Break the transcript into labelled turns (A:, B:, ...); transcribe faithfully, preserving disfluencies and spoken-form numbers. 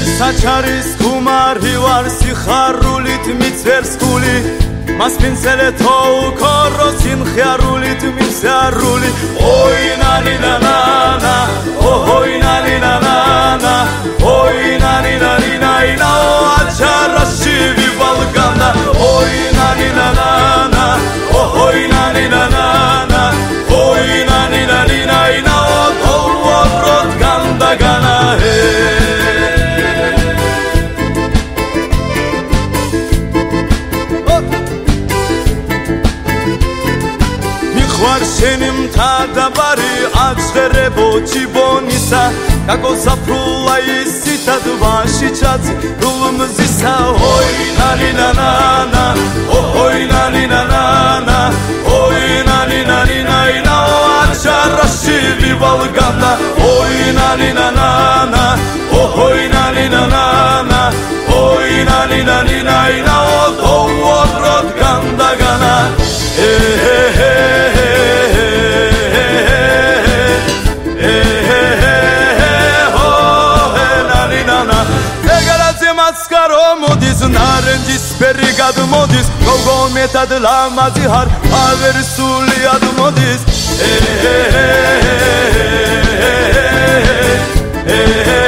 A: საჩარის გუმარი ვარ სიხარულით მიწვერს გული მას პინცელეთო უქორო სიმხიარულით მისარული ოი ნანი ნანა ოი ნანი ნანა ოი ნანი ნანი ნაინა აჩარაში ვივალგანდა ოი ნანი ნანა ოი ნანი ნანა ოი ნანი ნანი ნაინა თოვოროთ განდა განა შენი მთადაბარი აცხერებო ჩიბონისა გაგოსაფრულა ისითად ვაში ჩაცი რულმზისა ოი ნანი ნანა ოი ნანი ნანა ოი ნანი ნანი ნაინა აჩარაში ვივალგანდა ოი ნანი ნანა ოი ნანი ნანა ოი ნანი ნანი ნაინა თოვოროთ განდა განა მოდის ნარენჯის ფერი გადმოდის გოგო მეტად ლამაზი ხარ ავერ სულიად მოდის